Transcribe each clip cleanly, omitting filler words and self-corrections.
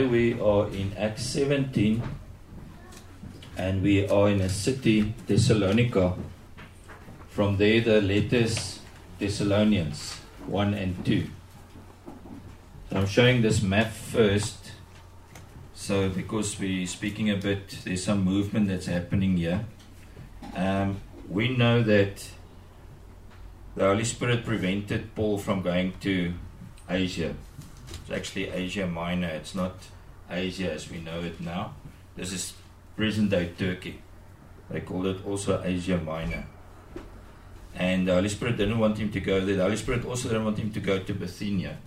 we are in Acts 17, and we are in a city, Thessalonica. From there, the letters Thessalonians 1 and 2. So I'm showing this map first. So because we're speaking a bit, there's some movement that's happening here. We know that the Holy Spirit prevented Paul from going to Asia. It's actually Asia Minor. It's not Asia as we know it now. This is present-day Turkey. They called it also Asia Minor. And the Holy Spirit didn't want him to go there. The Holy Spirit also didn't want him to go to Bithynia.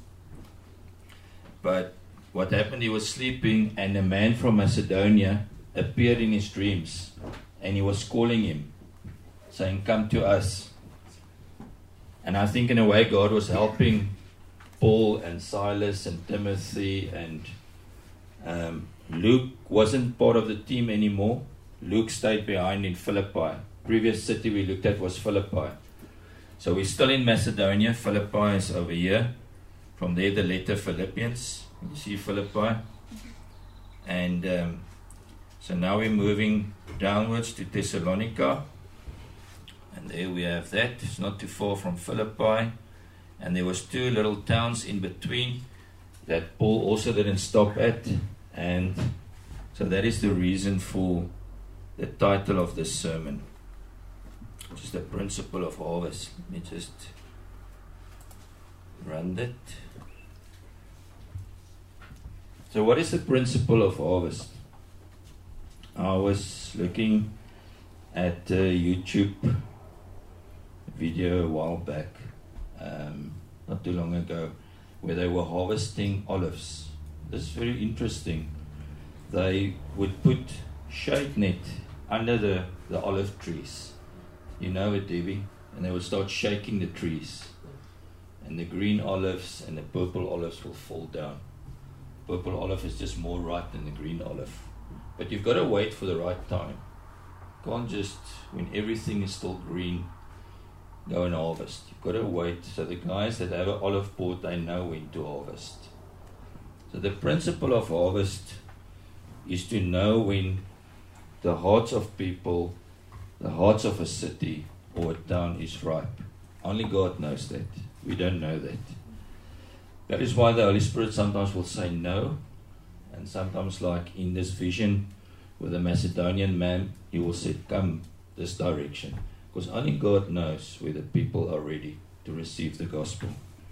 But what happened, he was sleeping, and a man from Macedonia appeared in his dreams. And he was calling him, saying, "Come to us." And I think in a way God was helping Paul and Silas and Timothy, and Luke wasn't part of the team anymore. Luke stayed behind in Philippi. Previous city we looked at was Philippi. So we're still in Macedonia. Philippi is over here. From there the letter Philippians. You see Philippi. And so now we're moving downwards to Thessalonica. And there we have that. It's not too far from Philippi. And there was two little towns in between that Paul also didn't stop at. And so that is the reason for the title of this sermon, which is the principle of harvest. Let me just run that. So what is the principle of harvest? I was looking at a YouTube video a while back, not too long ago, where they were harvesting olives. This is very interesting. They would put shade net under the olive trees. You know it, Debbie? And they would start shaking the trees. And the green olives and the purple olives will fall down. Purple olive is just more ripe than the green olive. But you've got to wait for the right time. You can't just, when everything is still green, go and harvest. You've got to wait. So the guys that have an olive board, they know when to harvest. So the principle of harvest is to know when the hearts of people, the hearts of a city or a town is ripe. Only God knows that. We don't know that. That is why the Holy Spirit sometimes will say no, and sometimes, like in this vision with the Macedonian man, he will say, "Come this direction," because only God knows where the people are ready to receive the gospel.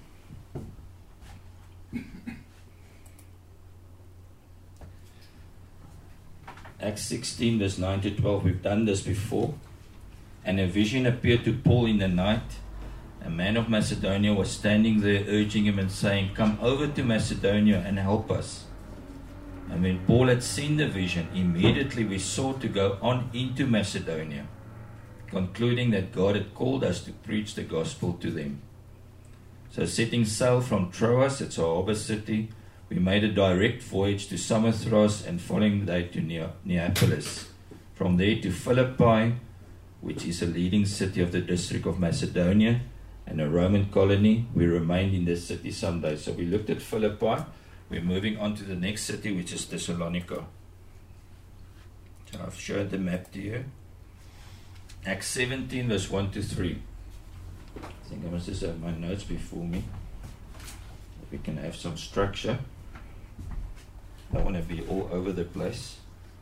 Acts 16 verse 9 to 12, we've done this before. And a vision appeared to Paul in the night. A man of Macedonia was standing there urging him and saying, "Come over to Macedonia and help us." And when Paul had seen the vision, immediately we sought to go on into Macedonia, concluding that God had called us to preach the gospel to them. So setting sail from Troas, it's a harbor city, we made a direct voyage to Samothrace and following day to Neapolis. From there to Philippi, which is a leading city of the district of Macedonia and a Roman colony. We remained in this city some days. So we looked at Philippi. We're moving on to the next city, which is Thessalonica. So I've showed the map to you. Acts 17 verse 1 to 3. I think I must just have my notes before me. We can have some structure. I don't want to be all over the place.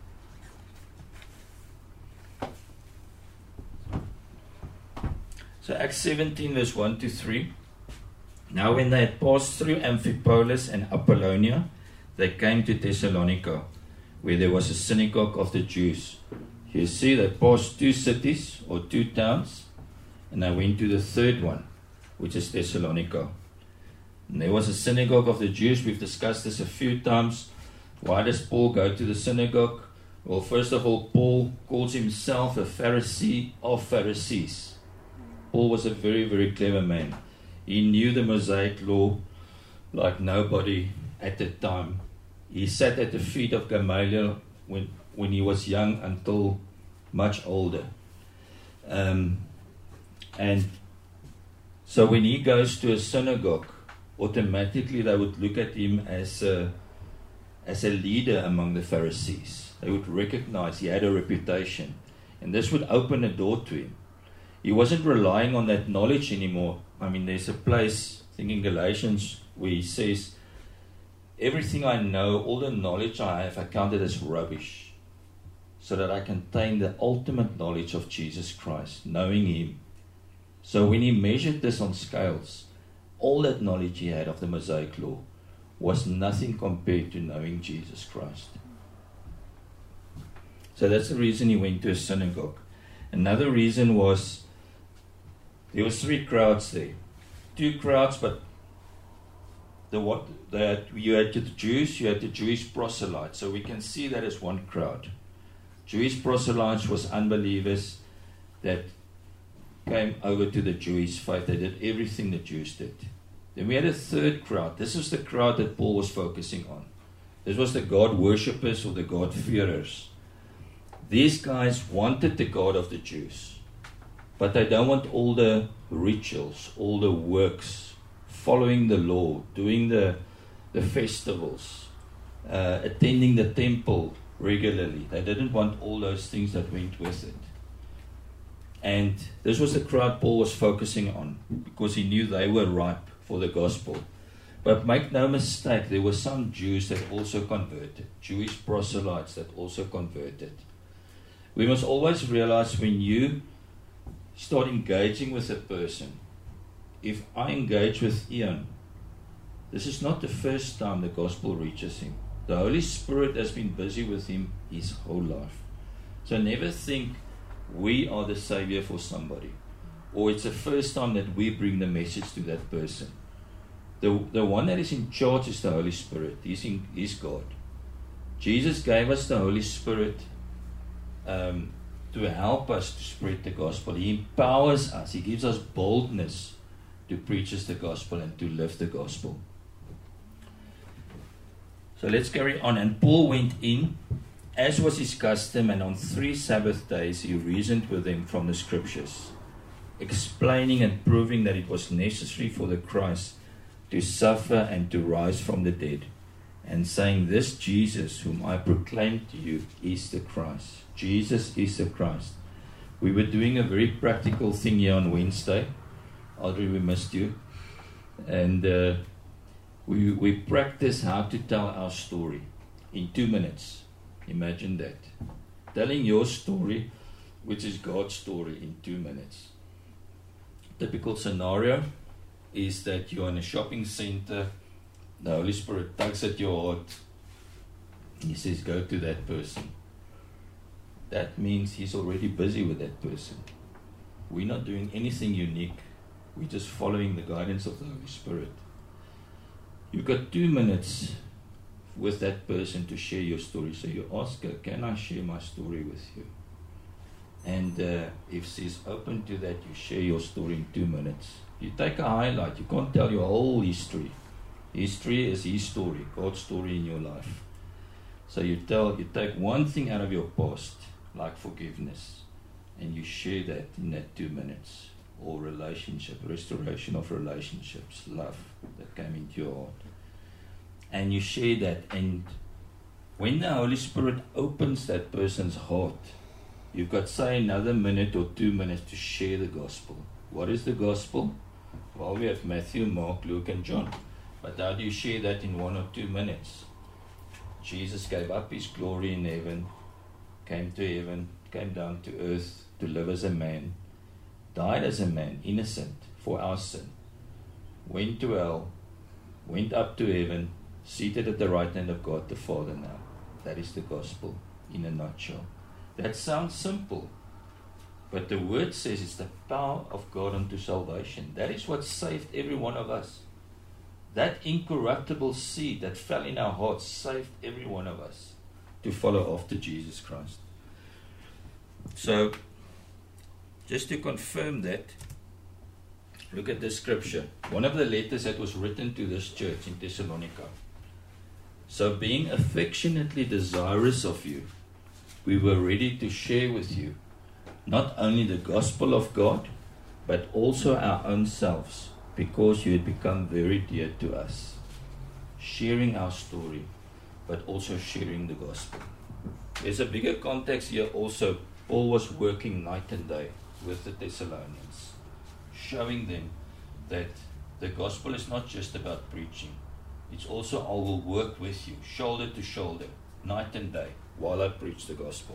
So Acts 17 verse 1 to 3. Now when they had passed through Amphipolis and Apollonia, they came to Thessalonica, where there was a synagogue of the Jews. You see, they passed two cities or two towns, and they went to the third one, which is Thessalonica. And there was a synagogue of the Jews. We've discussed this a few times. Why does Paul go to the synagogue? Well, first of all, Paul calls himself a Pharisee of Pharisees. Paul was a very, very clever man. He knew the Mosaic law like nobody at the time. He sat at the feet of Gamaliel when he was young until much older. And so when he goes to a synagogue, automatically they would look at him as as a leader among the Pharisees. They would recognize he had a reputation, and this would open a door to him. He wasn't relying on that knowledge anymore. I mean, there's a place, I think in Galatians, where he says, everything I know, all the knowledge I have, I count it as rubbish, so that I can attain the ultimate knowledge of Jesus Christ, knowing him. So when he measured this on scales, all that knowledge he had of the Mosaic law was nothing compared to knowing Jesus Christ. So that's the reason he went to a synagogue. Another reason was, there was 3 crowds there. 2 crowds, but you had the Jews, you had the Jewish proselytes. So we can see that as one crowd. Jewish proselytes was unbelievers that came over to the Jewish faith. They did everything the Jews did. Then we had a 3rd crowd. This was the crowd that Paul was focusing on. This was the God worshippers or the God fearers. These guys wanted the God of the Jews, but they don't want all the rituals, all the works, following the law, doing the festivals, attending the temple regularly. They didn't want all those things that went with it. And this was the crowd Paul was focusing on, because he knew they were ripe for the gospel. But make no mistake, there were some Jews that also converted, Jewish proselytes that also converted. We must always realize, when you start engaging with a person, if I engage with Ian, this is not the first time the gospel reaches him. The Holy Spirit has been busy with him his whole life. So never think we are the savior for somebody, or it's the first time that we bring the message to that person. The one that is in charge is the Holy Spirit. He's God. Jesus gave us the Holy Spirit to help us to spread the gospel. He empowers us. He gives us boldness to preach us the gospel and to live the gospel. So let's carry on. And Paul went in, as was his custom, and on 3 Sabbath days he reasoned with them from the scriptures, explaining and proving that it was necessary for the Christ to suffer and to rise from the dead, and saying, this Jesus whom I proclaim to you is the Christ. Jesus is the Christ. We were doing a very practical thing here on Wednesday. Audrey, we missed you. And we practiced how to tell our story in 2 minutes. Imagine that. Telling your story, which is God's story, in 2 minutes. Typical scenario is that you're in a shopping center. The Holy Spirit tugs at your heart. He says, go to that person. That means he's already busy with that person. We're not doing anything unique. We're just following the guidance of the Holy Spirit. You've got 2 minutes with that person to share your story. So you ask her, can I share my story with you? And if she's open to that, you share your story in 2 minutes. You take a highlight. You can't tell your whole history. History is his story, God's story in your life. So you take one thing out of your past, like forgiveness, and you share that in that 2 minutes. Or relationship, restoration of relationships, love that came into your heart. And you share that, and when the Holy Spirit opens that person's heart, you've got, say, another minute or 2 minutes to share the gospel. What is the gospel? Well, we have Matthew, Mark, Luke, and John. But how do you share that in 1 or 2 minutes? Jesus gave up his glory in heaven, came to heaven, came down to earth to live as a man, died as a man, innocent for our sin, went to hell, went up to heaven, seated at the right hand of God the Father now. That is the gospel in a nutshell. That sounds simple, but the word says it's the power of God unto salvation. That is what saved every one of us. That incorruptible seed that fell in our hearts saved every one of us to follow after Jesus Christ. So, just to confirm that, look at this scripture. One of the letters that was written to this church in Thessalonica. So, being affectionately desirous of you, we were ready to share with you not only the gospel of God, but also our own selves, because you had become very dear to us. Sharing our story. but also sharing the gospel. There's a bigger context here also. Paul was working night and day with the Thessalonians, showing them that the gospel is not just about preaching. It's also, I will work with you, shoulder to shoulder, night and day, while I preach the gospel.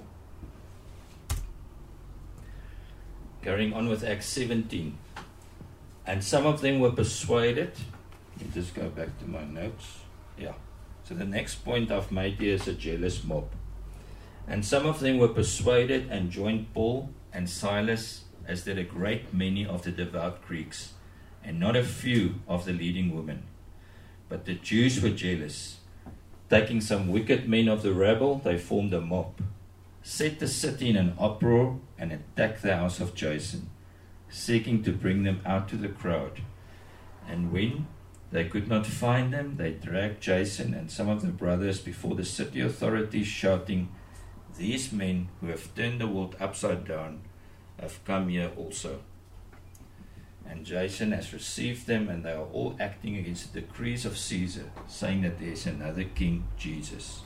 Carrying on with Acts 17. And some of them were persuaded. Let me just go back to my notes. Yeah. So the next point I've made here is a jealous mob. And some of them were persuaded and joined Paul and Silas, as did a great many of the devout Greeks, and not a few of the leading women. But the Jews were jealous. Taking some wicked men of the rabble, they formed a mob, set the city in an uproar, and attacked the house of Jason, seeking to bring them out to the crowd. And when they could not find them, they dragged Jason and some of the brothers before the city authorities, shouting, "These men who have turned the world upside down have come here also." And Jason has received them, and they are all acting against the decrees of Caesar, saying that there is another king, Jesus.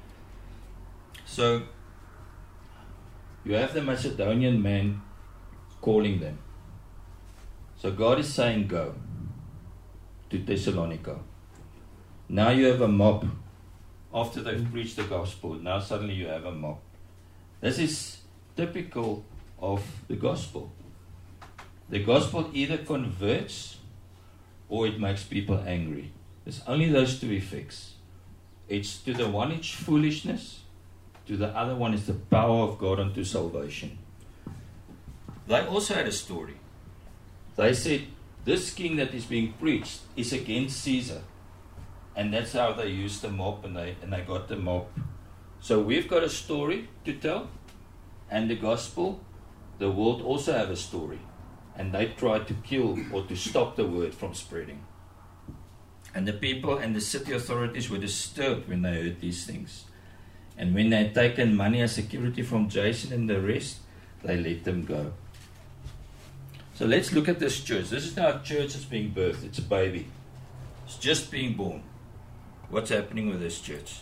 So, you have the Macedonian man calling them. So God is saying, go to Thessalonica. Now you have a mob. After they've preached the gospel, now suddenly you have a mob. This is typical of the gospel. The gospel either converts or it makes people angry. There's only those two effects. It's to the one it's foolishness, to the other one is the power of God unto salvation. They also had a story. They said, this king that is being preached is against Caesar. And that's how they used the mob, and they got the mob. So we've got a story to tell, and the gospel, the world also have a story. And they tried to kill or to stop the word from spreading. And the people and the city authorities were disturbed when they heard these things. And when they had taken money as security from Jason and the rest, they let them go. So let's look at this church. This is how a church is being birthed. It's a baby. It's just being born. What's happening with this church?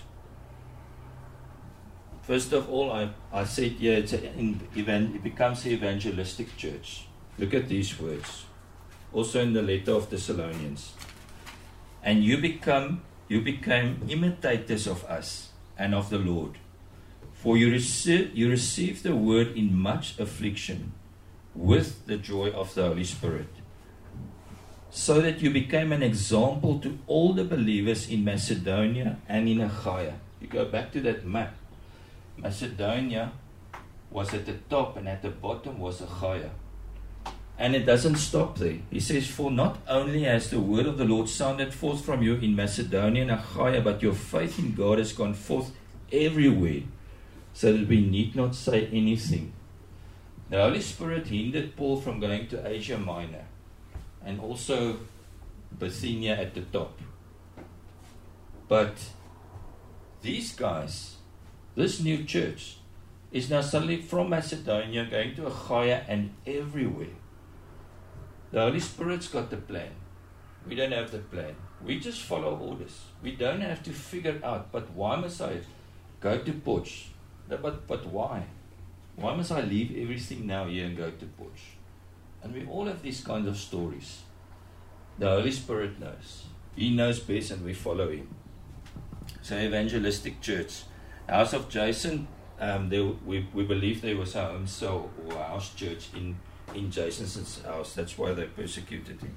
First of all, I said, yeah, it becomes an evangelistic church. Look at these words. Also in the letter of Thessalonians. And you became imitators of us and of the Lord. For you received the word in much affliction with the joy of the Holy Spirit, so that you became an example to all the believers in Macedonia and in Achaia. You go back to that map. Macedonia was at the top, and at the bottom was Achaia. And it doesn't stop there. He says, for not only has the word of the Lord sounded forth from you in Macedonia and Achaia, but your faith in God has gone forth everywhere, so that we need not say anything. The Holy Spirit hindered Paul from going to Asia Minor, and also Bithynia at the top. But these guys, this new church, is now suddenly from Macedonia going to Achaia and everywhere. The Holy Spirit's got the plan. We don't have the plan. We just follow orders. We don't have to figure out, but why must I go to Potch? But why? Why must I leave everything now here and go to Potch? And we all have these kinds of stories. The Holy Spirit knows. He knows best, and we follow him. So evangelistic church. House of Jason, we believe there was a home cell or a house church in Jason's house. That's why they persecuted him.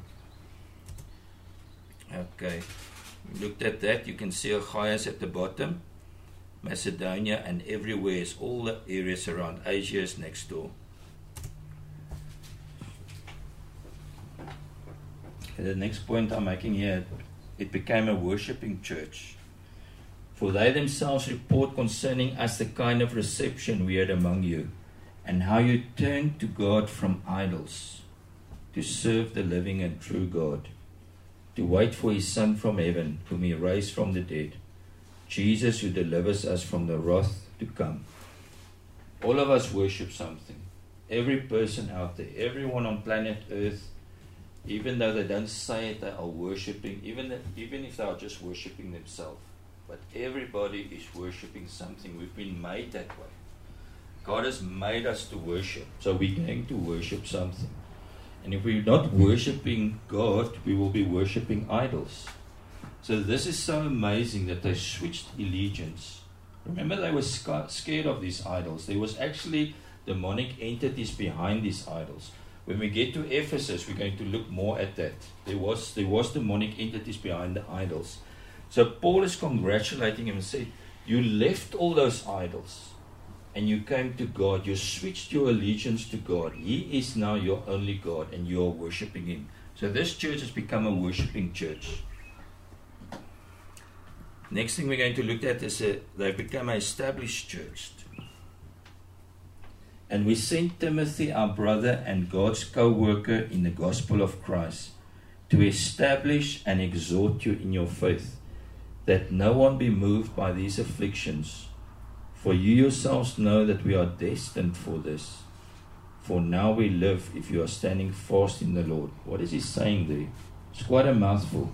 Okay. We looked at that. You can see Achaia's at the bottom. Macedonia and everywhere is all the areas around. Asia is next door. The next point I'm making here, it became a worshipping church. For they themselves report concerning us the kind of reception we had among you, and how you turned to God from idols, to serve the living and true God, to wait for his Son from heaven, whom he raised from the dead, Jesus, who delivers us from the wrath to come. All of us worship something. Every person out there, everyone on planet Earth, even though they don't say it, they are worshipping, even if they are just worshipping themselves. but everybody is worshipping something. We've been made that way. God has made us to worship, so we're going to worship something. And if we're not worshipping God, we will be worshipping idols. So this is so amazing that they switched allegiance. Remember, they were scared of these idols. There was actually demonic entities behind these idols. When we get to Ephesus, we're going to look more at that. There was demonic entities behind the idols. So Paul is congratulating him and said, you left all those idols and you came to God. You switched your allegiance to God. He is now your only God and you are worshipping Him. So this church has become a worshipping church. Next thing we're going to look at is they've become an established church. And we sent Timothy, our brother and God's co-worker in the gospel of Christ, to establish and exhort you in your faith, that no one be moved by these afflictions. For you yourselves know that we are destined for this. For now we live if you are standing fast in the Lord. What is he saying there? It's quite a mouthful.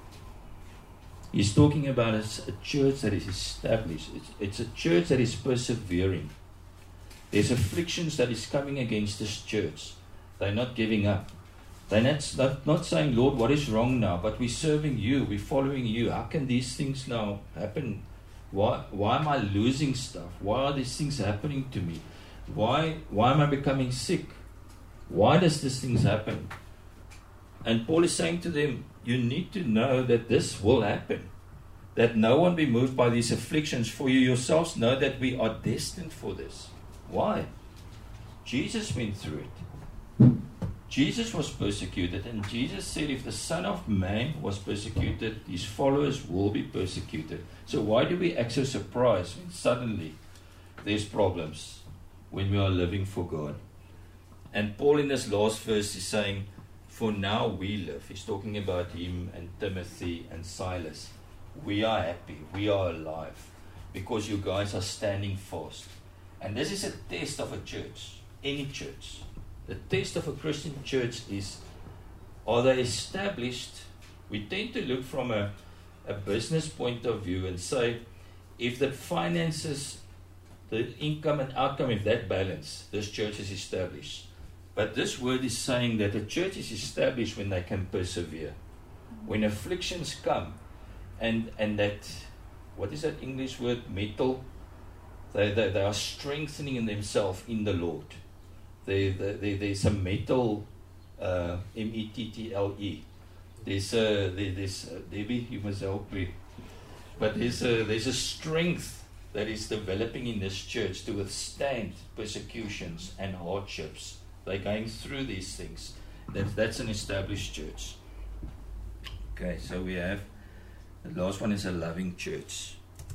He's talking about a church that is established. It's a church that is persevering. There's afflictions that is coming against this church. They're not giving up. They're not saying, Lord, what is wrong now? But we're serving you. We're following you. How can these things now happen? Why am I losing stuff? Why are these things happening to me? Why am I becoming sick? Why does these things happen? And Paul is saying to them, you need to know that this will happen. That no one be moved by these afflictions, for you yourselves know that we are destined for this. Why? Jesus went through it. Jesus was persecuted, and Jesus said if the Son of Man was persecuted, his followers will be persecuted. So why do we act so surprised when suddenly there's problems when we are living for God? And Paul in this last verse is saying, for now we live. He's talking about him and Timothy and Silas. We are happy, we are alive, because you guys are standing fast. And this is a test of a church, any church. The test of a Christian church is, are they established? We tend to look from a business point of view and say, if the finances, the income and outcome, if that balance, this church is established. But this word is saying that a church is established when they can persevere. When afflictions come, and that, what is that English word, metal? They are strengthening in themselves in the Lord. There's a metal, M-E-T-T-L-E. There's Debbie, you must help me. But there's a strength that is developing in this church to withstand persecutions and hardships. They're going through these things. That's an established church. Okay, so we have, the last one is a loving church.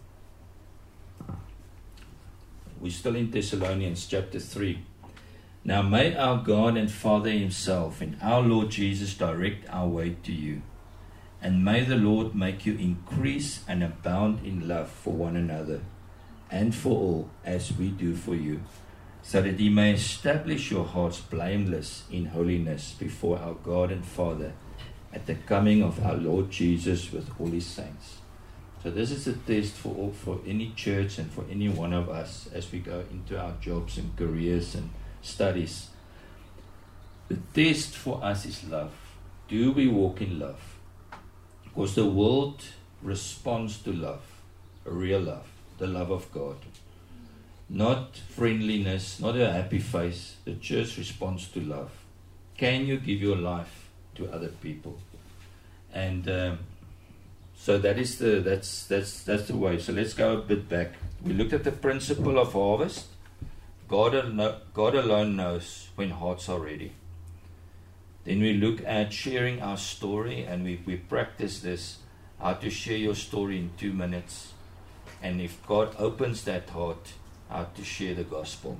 We're still in Thessalonians chapter 3. Now may our God and Father Himself and our Lord Jesus direct our way to you. And may the Lord make you increase and abound in love for one another and for all, as we do for you, so that He may establish your hearts blameless in holiness before our God and Father at the coming of our Lord Jesus with all His saints. So this is a test for any church and for any one of us as we go into our jobs and careers and studies. The test for us is love. Do we walk in love? Because the world responds to love, a real love, the love of God. Not friendliness, not a happy face. The church responds to love. Can you give your life to other people? And so that's the way. So let's go a bit back. We looked at the principle of harvest. God alone knows when hearts are ready. Then we look at sharing our story, and we practice this, how to share your story in 2 minutes. And if God opens that heart, how to share the gospel.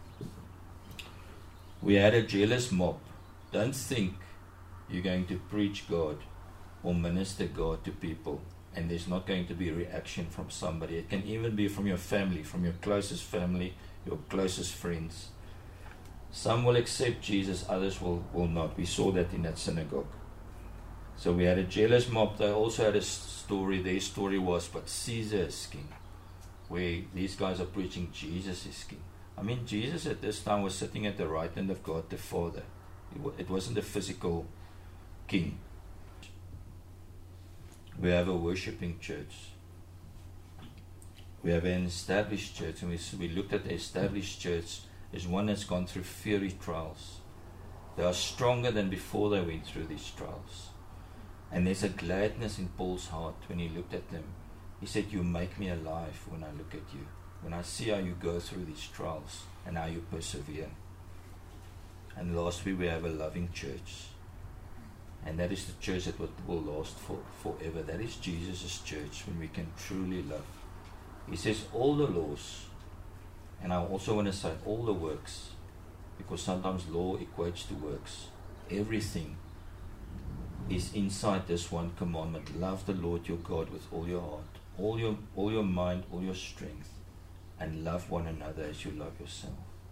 We had a jealous mob. Don't think you're going to preach God or minister God to people and there's not going to be a reaction from somebody. It can even be from your family, from your closest family, your closest friends. Some will accept Jesus, others will not. We saw that in that synagogue. So we had a jealous mob. They also had a story. Their story was, but Caesar is king. Where these guys are preaching Jesus is king. I mean, Jesus at this time was sitting at the right hand of God the Father. It wasn't a physical king. We have a worshipping church. We have an established church, and we looked at the established church as one that's gone through fiery trials. They are stronger than before they went through these trials. And there's a gladness in Paul's heart when he looked at them. He said, you make me alive when I look at you. When I see how you go through these trials and how you persevere. And lastly, we have a loving church. And that is the church that will last forever. That is Jesus' church, when we can truly love. He says all the laws, and I also want to say all the works, because sometimes law equates to works. Everything is inside this one commandment. Love the Lord your God with all your heart, all your mind, all your strength, and love one another as you love yourself.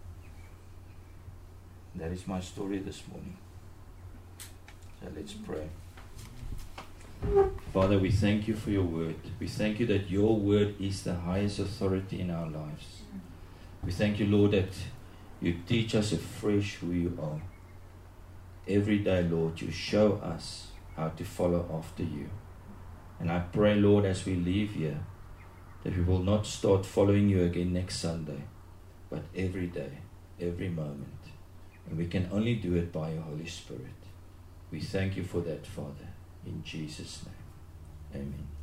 That is my story this morning. So let's pray. Father, we thank you for your word. We thank you that your word is the highest authority in our lives. We thank you, Lord, that you teach us afresh who you are. Every day, Lord, you show us how to follow after you. And I pray, Lord, as we leave here, that we will not start following you again next Sunday, but every day, every moment. And we can only do it by your Holy Spirit. We thank you for that, Father. In Jesus' name. Amen.